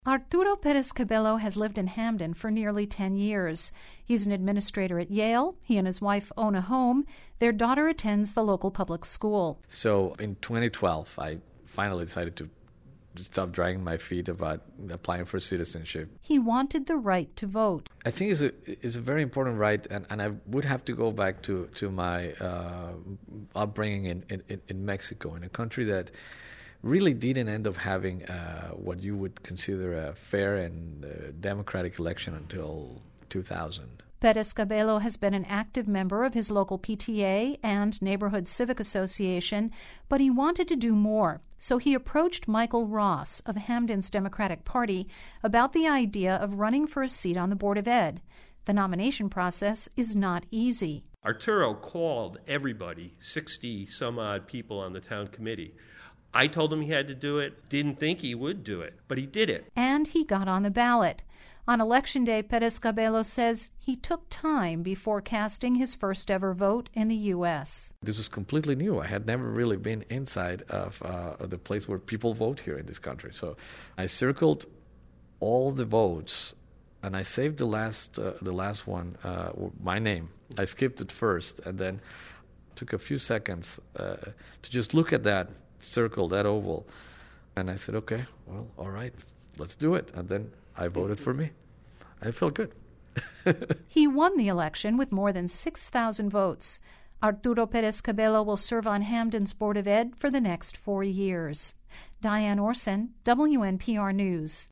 Arturo Perez Cabello has lived in Hamden for nearly 10 years. He's an administrator at Yale. He and his wife own a home. Their daughter attends the local public school. So in 2012, I finally decided to stop dragging my feet about applying for citizenship. He wanted the right to vote. I think it's a very important right, and I would have to go back to my upbringing in Mexico, in a country that really didn't end up having what you would consider a fair and democratic election until 2000. Perez Cabello has been an active member of his local PTA and neighborhood civic association, but he wanted to do more. So he approached Michael Ross of Hamden's Democratic Party about the idea of running for a seat on the Board of Ed. The nomination process is not easy. Arturo called everybody, 60-some-odd people on the town committee. I told him he had to do it, didn't think he would do it, but he did it. And he got on the ballot. On Election Day, Perez Cabello says he took time before casting his first ever vote in the U.S. This was completely new. I had never really been inside of the place where people vote here in this country. So I circled all the votes, and I saved the last one, my name. I skipped it first, and then took a few seconds to just look at that circle, that oval, and I said, okay, well, all right, let's do it. And then I voted for me. I felt good. He won the election with more than 6,000 votes. Arturo Perez Cabello will serve on Hamden's Board of Ed for the next 4 years. Diane Orson, WNPR News.